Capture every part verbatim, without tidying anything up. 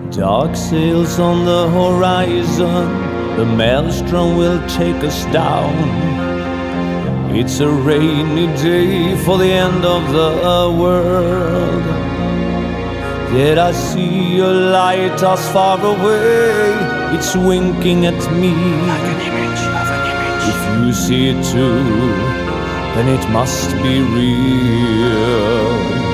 Dark sails on the horizon, the maelstrom will take us down. It's a rainy day for the end of the world. Yet I see a lighthouse far away, it's winking at me. Like an image of an image. If you see it too, then it must be real.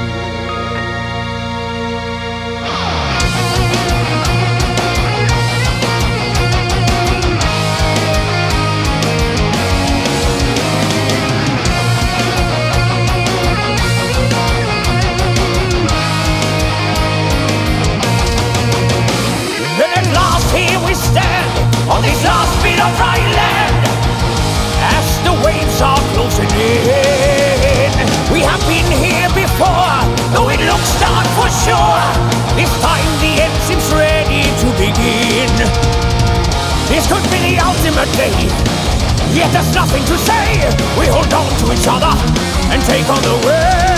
On this last bit of dry land, as the waves are closing in. We have been here before, though it looks dark for sure. This time the end seems ready to begin. This could be the ultimate day, yet there's nothing to say. We hold on to each other and take on the world.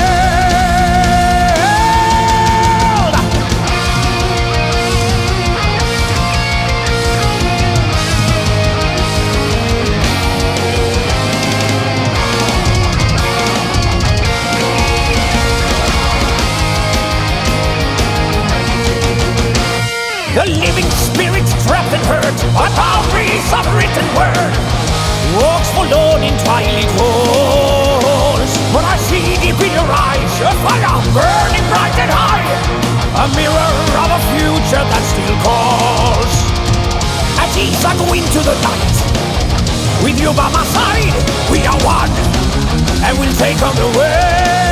The living spirit trapped and hurt by boundaries of written word walks forlorn in twilight halls. But I see deep in your eyes a fire burning bright and high, a mirror of a future that still calls. At ease I go into the night, with you by my side. We are one, and we'll take on the world.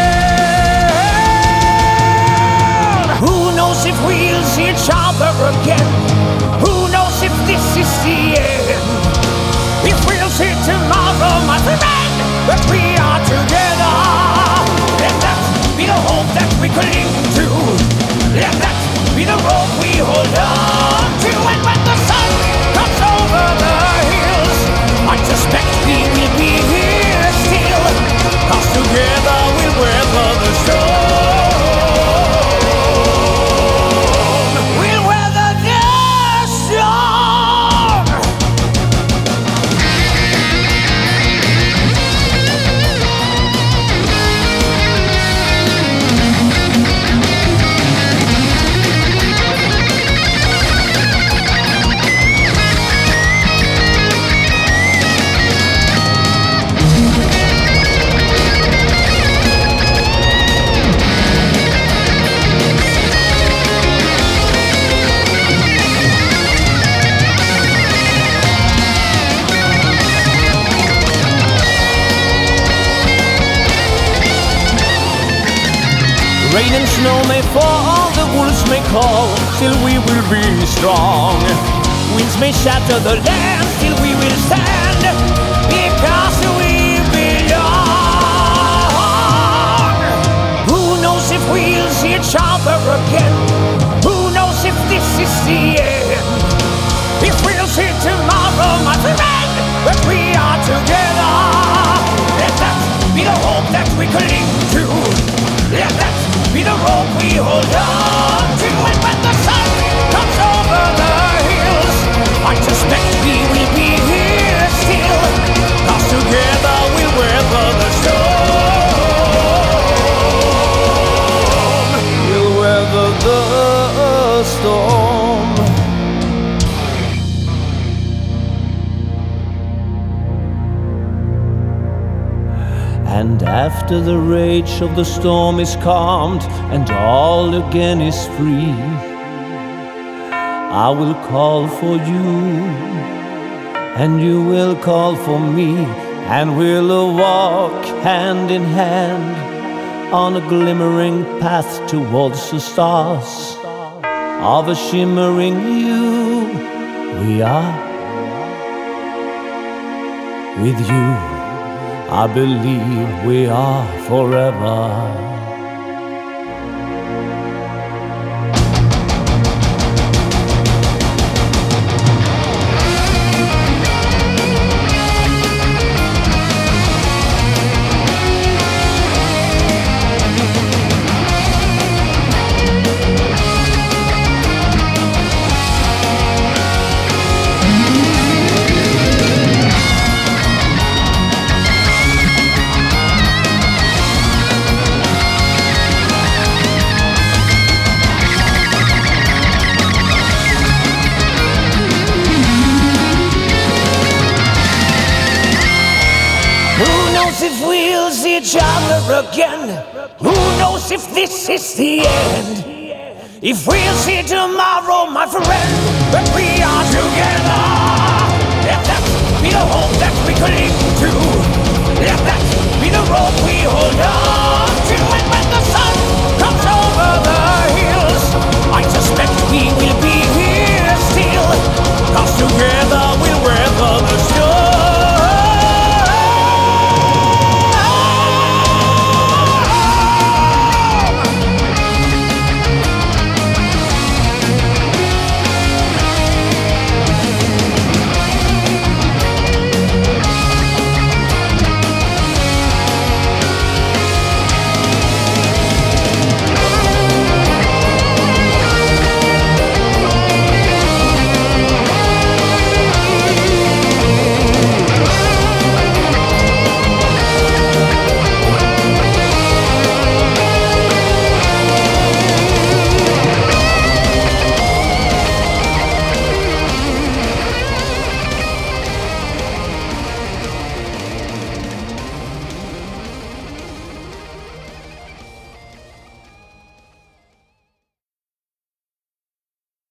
Who knows if we'll see each other again? Who knows if this is the end? If we'll see tomorrow, my friend, but we are together. Let that be the hope that we cling to. Let that be the rope we hold on to. And when the sun comes over the hills, I suspect we will be here still, 'cause together we'll weather the storm. Rain and snow may fall, the wolves may call, still we will be strong. Winds may shatter the land, still we will stand, because we belong. Who knows if we'll see each other again? Who knows if this is the end? If we'll see tomorrow, my friend, but we are together. Let that be the hope that we cling to. Let that be the rope we hold on to. And when the sun comes over the hills, I suspect we will be here still, 'cause together we'll weather the storm. We'll weather the storm. And after the rage of the storm is calmed and all again is free, I will call for you and you will call for me, and we'll walk hand in hand on a glimmering path towards the stars of a shimmering you. We are with you. I believe we are forever. knows if we'll see each other again? Who knows if this is the end? If we'll see tomorrow, my friend, when we are together, let that be the hope that we cling to.